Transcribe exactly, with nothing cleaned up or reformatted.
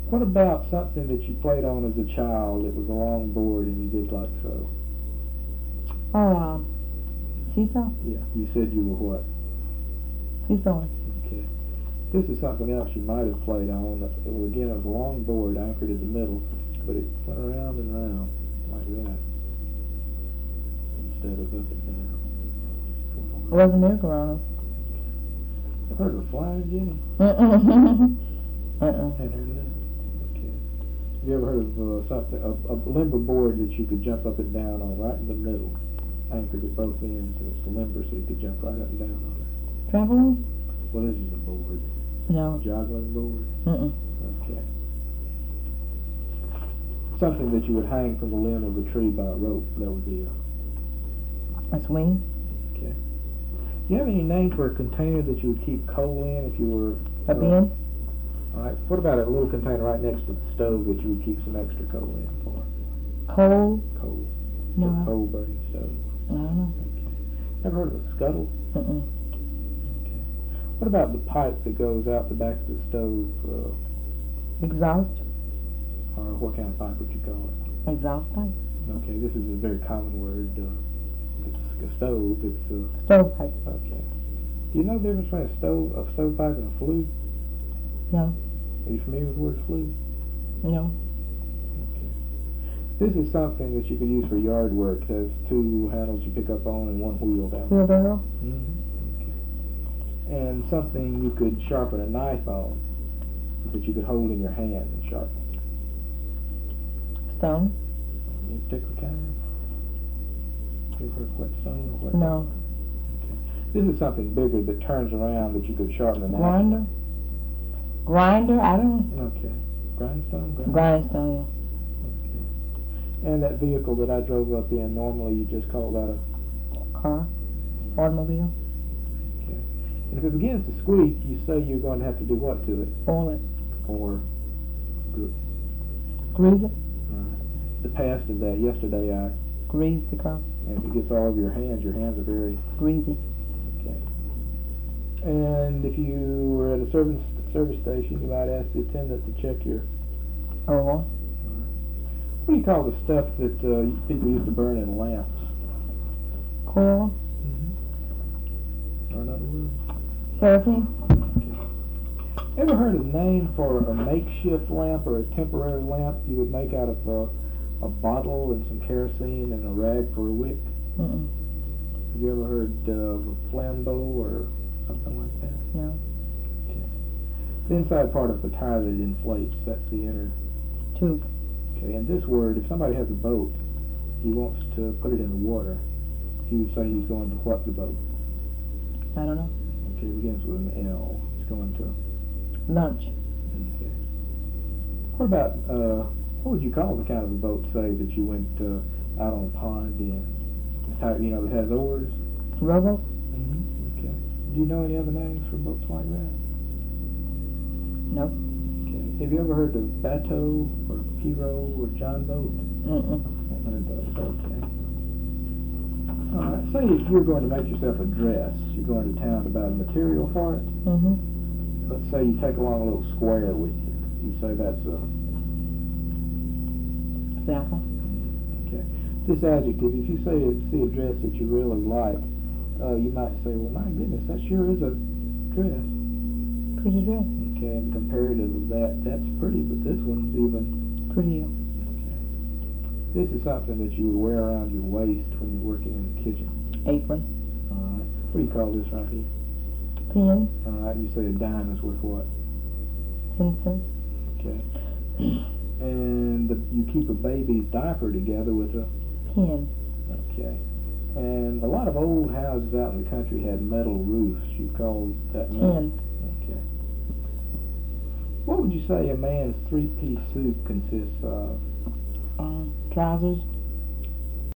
What about something that you played on as a child? It was a long board and you did like so. Oh, um, seesaw? Yeah, you said you were what? Seesawing. Okay. This is something else you might have played on. It was, again, it was a long board anchored in the middle, but it went around and round like that instead of up and down. It wasn't merry-go-round. I've heard of a flying Jenny. Uh-uh. Uh-uh. Hadn't heard of that. Okay. Have you ever heard of uh, something, a, a limber board that you could jump up and down on, right in the middle, anchored at both ends, and it's limber so you could jump right up and down on it? Trampoline? Well, this is a board. No. Joggling board? Uh-uh. Okay. Something that you would hang from the limb of a tree by a rope, that would be a... A swing? Okay. Do you have any name for a container that you would keep coal in if you were... A uh, bin? All right. What about a little container right next to the stove that you would keep some extra coal in for? Coal? Coal. No. For coal burning stove. I don't know. Okay. Ever heard of a scuttle? Uh-uh. Okay. What about the pipe that goes out the back of the stove? Uh, Exhaust? or what kind of pipe would you call it? Exhaust pipe? Okay, this is a very common word. Uh, it's a stove. It's a... Stove pipe. Okay. Do you know the difference between a stove, a stovepipe and a flue? No. Are you familiar with the word flue? No. Okay. This is something that you could use for yard work. It has two handles you pick up on and one wheel down. Wheelbarrow? Mm-hmm. Okay. And something you could sharpen a knife on that you could hold in your hand and sharpen. Stone? Any particular kind? You ever heard of whetstone or what? No. Okay. This is something bigger that turns around that you could sharpen a knife. Grinder? Grinder? I don't know. Okay. Grindstone? Grind- Grindstone, Okay. And that vehicle that I drove up in, normally you just call that a... yeah. Car? Automobile? Okay. And if it begins to squeak, you say you're going to have to do what to it? Oil it. Or... Good. Grease it? Right. The past of that, yesterday I... Grease the car. And if it gets all over your hands, your hands are very... Greasy. Okay. And if you were at a service service station, you might ask the attendant to check your... Oil. What do you call the stuff that uh, people used to burn in lamps? Coil. Mm-hmm. Or another word? Kerosene. Okay. Ever heard of a name for a makeshift lamp or a temporary lamp you would make out of a, a bottle and some kerosene and a rag for a wick? Mm-mm. Have you ever heard of a flambeau or something like that? No. Okay. The inside part of the tire that inflates, that's the inner... Tube. Okay, and this word, if somebody has a boat, he wants to put it in the water, he would say he's going to what the boat? I don't know. Okay, it begins with an L. He's going to... Lunch. Okay. What about, uh, what would you call the kind of a boat, say, that you went uh, out on a pond in? It's how, you know, it has oars? Rowboat? Mm-hmm. Okay. Do you know any other names for boats like that? No. Okay. Have you ever heard of bateau or pirogue or john boat? Mm-mm. Haven't heard those. Okay. All right. Say if you're going to make yourself a dress, you're going to town to buy the material for it. Mm-hmm. Let's say you take along a little square with you. You say that's a... Sample. Okay. This adjective, if you say see a dress that you really like, uh, you might say, well, my goodness, that sure is a dress. Pretty dress. Okay, and comparative of that, that's pretty, but this one's even... Prettier. Okay. This is something that you would wear around your waist when you're working in the kitchen. Apron. All right. What do you call this right here? Pin. All right, you say a dime is worth what? Ten cents. Okay. And the, you keep a baby's diaper together with a... Pin. Okay. And a lot of old houses out in the country had metal roofs. You call that metal? Tin. Okay. What would you say a man's three-piece suit consists of? Um, trousers.